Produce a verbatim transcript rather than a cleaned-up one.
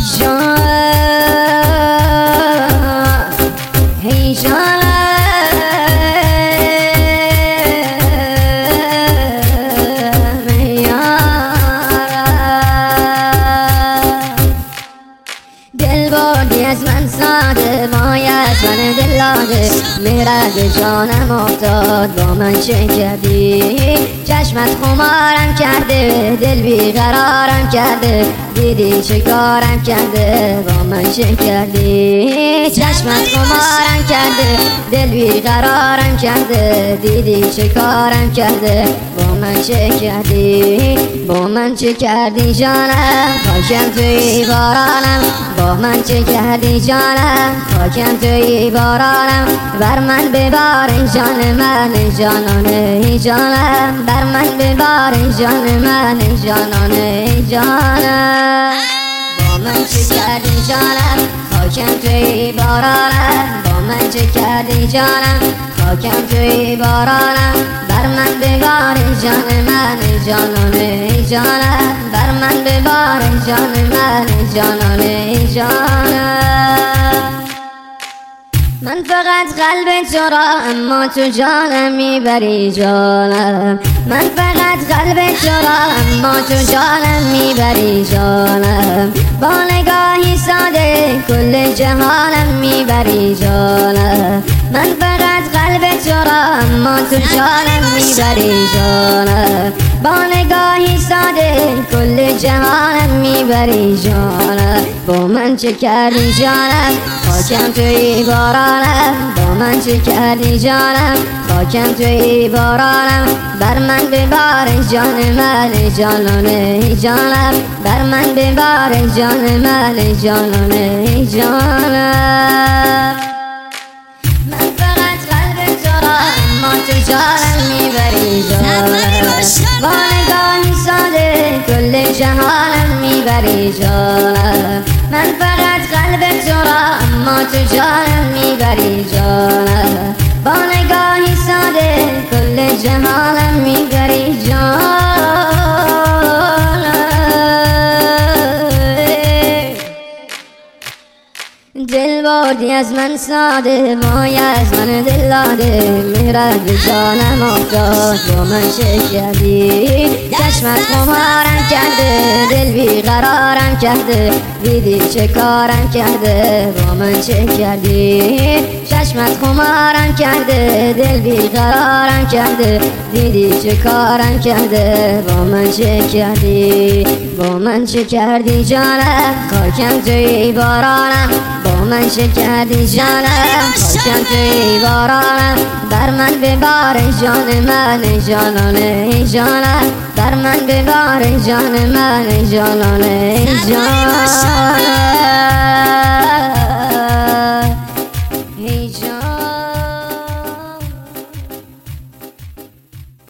جان ای جان دل بردی از من ساده مای از من دل داده مهرد جانم افتاد با من چه کردی چشمت خمارم کرده دل بیقرارم کرده دیدی چه کارم کرده با من چه کردی چشمت خمارم کرده دل بیقرارم کرده دیدی چه کارم کرده با من چه کردی با من چه کردی جانم خاکم توی بارانم با من چه کردی جانم خاکم توی بارانم بر من ببار جان من جانانه جانم بر من ببار جان من جانانه جانم با من چه کردی جانم خاکم توی بارانم با من چه کردی جانم خاکم توی بارانم بر من ببار جان من جانانه جانم بر من ببار جان من جانانه جانم من فقط قلب تو را اما تو جانم میبری جانم من فقط قلب تو را اما تو جانم میبری جانم با نگاهی ساده کل جهانم میبری جانم من فقط قلب تو را اما تو جانم میبری جانم با نگاهی ساده کل جهانم میبری جانم با من چه کردی جانم خاکم توی بارانم با من چه کردی جانم خاکم توی بارانم بر من ببار جان من جانانه جانم بر من ببار جان من جانانه جانم من فقط قلب تو را اما تو جانم میبری جانم با نگاهی ساده کل جهانم میبری جانم من فقط قلب تو را اما تو جانم میبری جانم با نگاهی ساده کل جهانم میبری جانم دل بردی از من ساده مای از من دل داده مهرت به جانم افتاد با من چه کردی چشمت خمارم کرده دل بیقرارم کرده دیدی چه کارم کرده با من چه کردی چشمت خمارم کرده دل بیقرارم کرده دیدی چه کارم کرده با من چه کردی با من چه کردی جانم خاکم توی بارانم با من چه کردی جانم خاکم توی بارانم بر من ببار جان من جانانه جانم بر من ببار جان من جانانه جانم